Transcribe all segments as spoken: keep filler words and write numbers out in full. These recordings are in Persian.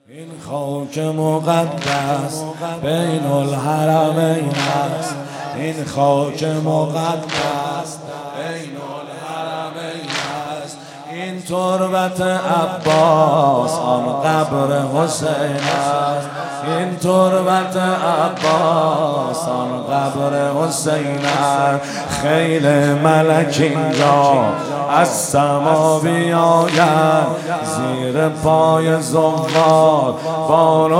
این خاک مقدس بین الحرمین است، این خاک مقدس بین الحرمین است. این تربت عباس آن قبر حسین است، این تربت عباس آن قبر حسین است. خیل ملک اینجا از سما بیاید، زیر پای زوار بارو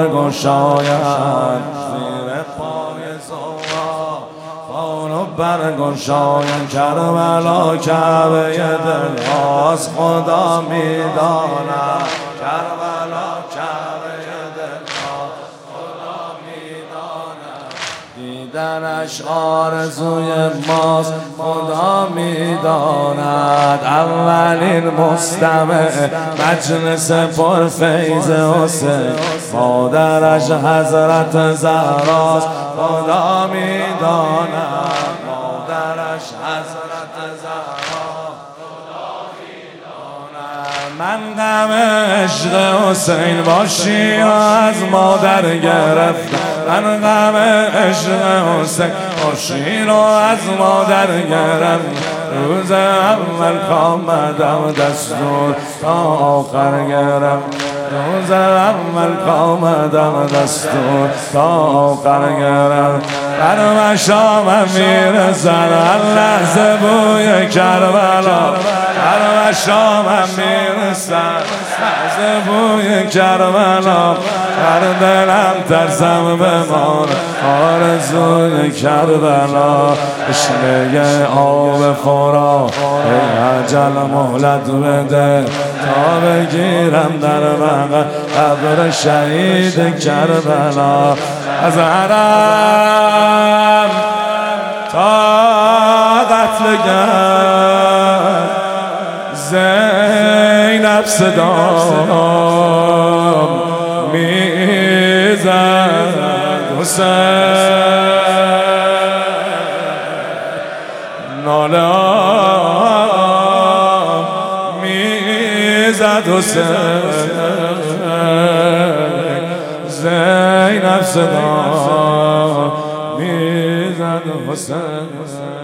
برگشاید، زیر پای زوار بارو برگشاید. کربلا کعبه دل هاست خدا میداند، کربلا کعبه دل هاست خدا میداند. دیدنش آرزوی ماست خدا میداند. اولین مستمع مجلس پرفیض حسین مادرش حضرت زهراست خدا میداند، مادرش حضرت زهراست خدا میداند. من غم عشق حسین با شیعه از مادر گرفتم، من غم عشق حسین با شیعه از مادر گرفتم. روز اول کامدم دستور تا آخر گرم، روز اول کامدم دستور تا آخر گرم. بر مشامم میرسد هر لحظه بوی کربلا، بر مشامم میرسد لحظه بوی کربلا. هر دلم ترسم بمان آرزوی کربلا. تشنه آب فرات ای اجل مهلت بده تا بگیرم در بغل قبر شهید کربلا. از حرم تا قتلگاه زینب صدام میزد حسین، ناله میزد حسین، زینب صدا میزد حسین.